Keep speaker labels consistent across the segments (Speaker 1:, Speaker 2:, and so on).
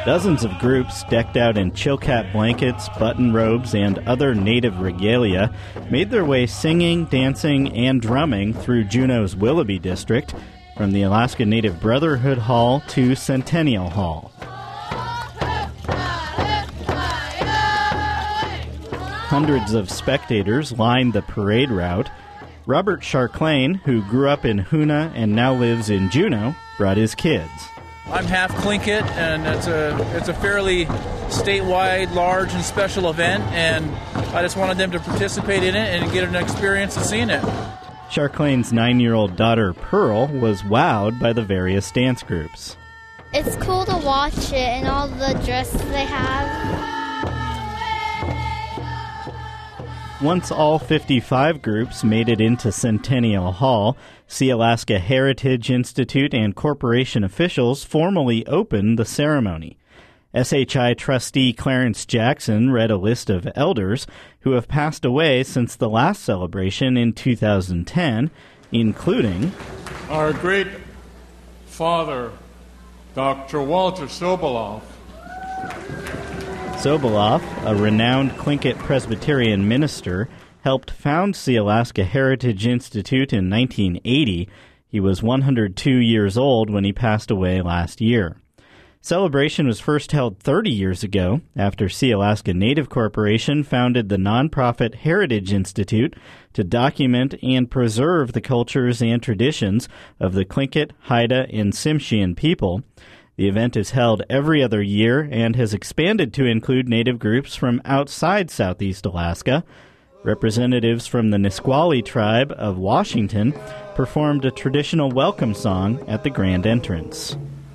Speaker 1: Dozens of groups decked out in Chilkat blankets, button robes, and other native regalia made their way singing, dancing, and drumming through Juneau's Willoughby district, from the Alaska Native Brotherhood Hall to Centennial Hall. Hundreds of spectators lined the parade route. Robert Charclain, who grew up in Hoonah and now lives in Juneau, brought his kids.
Speaker 2: I'm half Tlingit, and it's a fairly statewide, large, and special event, and I just wanted them to participate in it and get an experience of seeing it.
Speaker 1: Charclain's 9-year-old daughter, Pearl, was wowed by the various dance groups.
Speaker 3: It's cool to watch it and all the dresses they have.
Speaker 1: Once all 55 groups made it into Centennial Hall, Sealaska Heritage Institute and corporation officials formally opened the ceremony. SHI trustee Clarence Jackson read a list of elders who have passed away since the last celebration in 2010, including
Speaker 4: our great father, Dr. Walter Sobolov.
Speaker 1: Sobolov, a renowned Tlingit Presbyterian minister, helped found Sealaska Heritage Institute in 1980. He was 102 years old when he passed away last year. Celebration was first held 30 years ago after Sealaska Native Corporation founded the nonprofit Heritage Institute to document and preserve the cultures and traditions of the Tlingit, Haida, and Tsimshian people. The event is held every other year and has expanded to include Native groups from outside Southeast Alaska. Representatives from the Nisqually tribe of Washington performed a traditional welcome song at the grand entrance.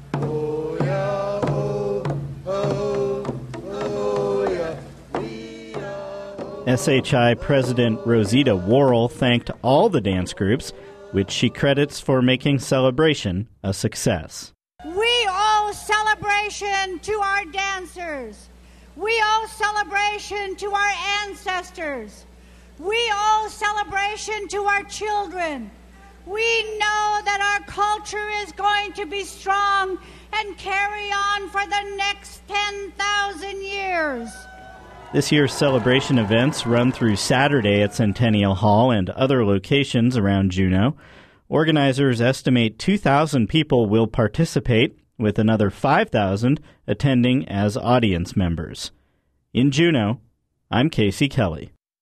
Speaker 1: SHI President Rosita Worrell thanked all the dance groups, which she credits for making celebration a success.
Speaker 5: We owe celebration to our dancers. We owe celebration to our ancestors. We owe celebration to our children. We know that our culture is going to be strong and carry on for the next 10,000 years.
Speaker 1: This year's celebration events run through Saturday at Centennial Hall and other locations around Juneau. Organizers estimate 2,000 people will participate, with another 5,000 attending as audience members. In Juneau, I'm Casey Kelly.